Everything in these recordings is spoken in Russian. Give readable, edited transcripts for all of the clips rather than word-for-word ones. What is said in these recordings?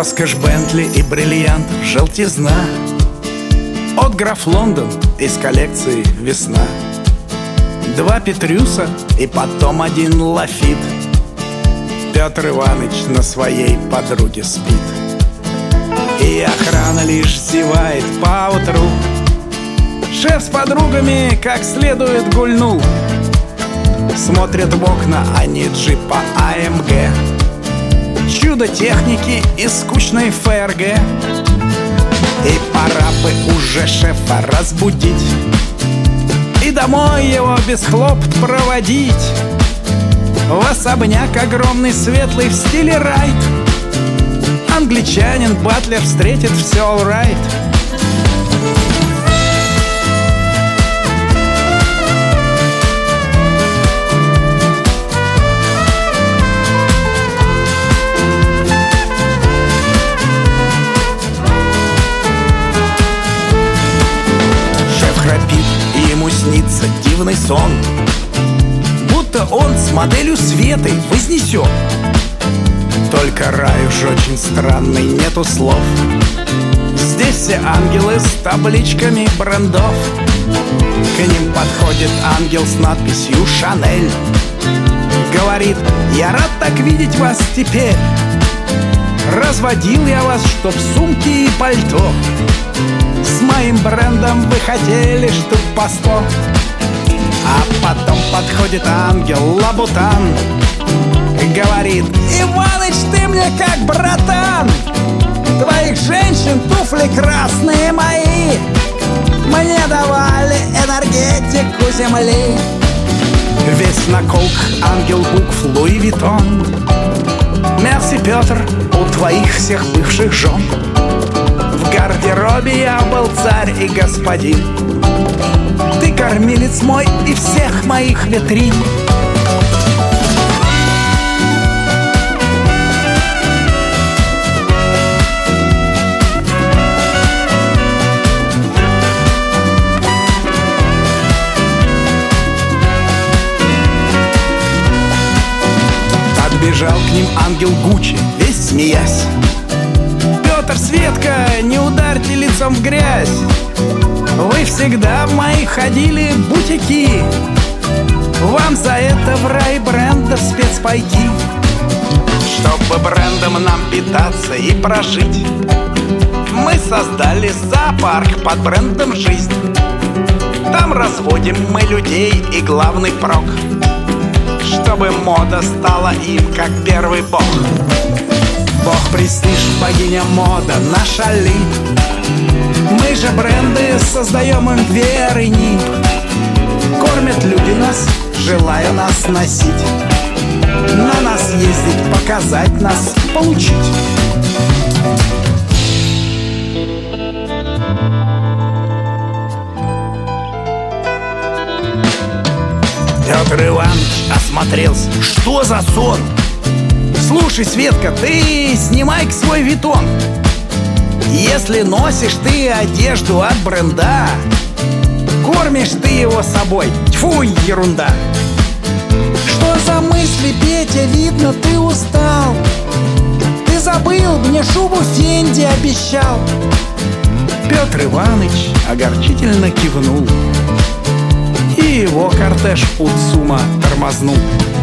Роскошь Бентли и бриллиантов желтизна. От граф Лондон из коллекции «Весна». 2 Петрюса и потом 1 Лафит. Петр Иваныч на своей подруге спит. И охрана лишь зевает поутру. Шеф с подругами как следует гульнул. Смотрят в окна они джипа АМГ. Чудо техники и скучной ФРГ. И пора бы уже шефа разбудить и домой его без хлопот проводить. В особняк огромный, светлый, в стиле райт. Англичанин Батлер встретит все alright. Шеф храпит, и ему снится дивный сон, будто он с моделью Светой вознесен. Только рай уж очень странный, нету слов. Здесь все ангелы с табличками брендов. К ним подходит ангел с надписью «Шанель». Говорит: я рад так видеть вас теперь. Разводил я вас, чтоб сумки и пальто. С моим брендом вы хотели штук по 100. А потом подходит ангел Лабутан. Говорит: Иваныч, ты мне как братан. Твоих женщин туфли красные мои мне давали энергетику земли. Весь на колк ангел букв Луи Виттон. Мерси, Петр, у твоих всех бывших жен. В гардеробе я был царь и господин. Ты кормилец мой и всех моих витрин. Бежал к ним ангел Гуччи, весь смеясь: Петр, Светка, не ударьте лицом в грязь. Вы всегда в мои ходили бутики. Вам за это в рай брендов спецпайки. Чтобы брендом нам питаться и прожить, мы создали зоопарк под брендом «Жизнь». Там разводим мы людей и главный прок, чтобы мода стала им как первый бог. Бог престиж, богиня мода, наша ли. Мы же бренды создаем им веры нип. Кормят люди нас, желая нас носить, на нас ездить, показать нас, получить. Петр Иванович осмотрелся. Что за сон? Слушай, Светка, ты снимай-ка свой Виттон. Если носишь ты одежду от бренда, кормишь ты его собой. Тьфу, ерунда. Что за мысли, Петя, видно, ты устал. Ты забыл, мне шубу Фенди обещал. Петр Иванович огорчительно кивнул, и его кортеж у ЦУМа тормознул.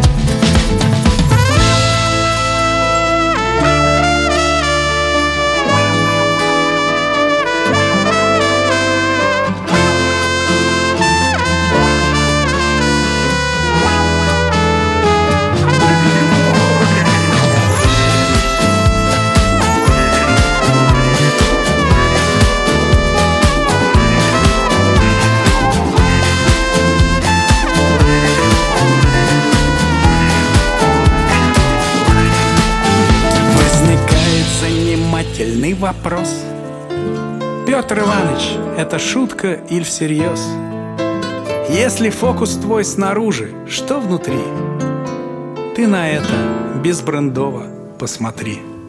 Вопрос: Петр Иванович, это шутка или всерьез? Если фокус твой снаружи, что внутри? Ты на это безбрендово посмотри.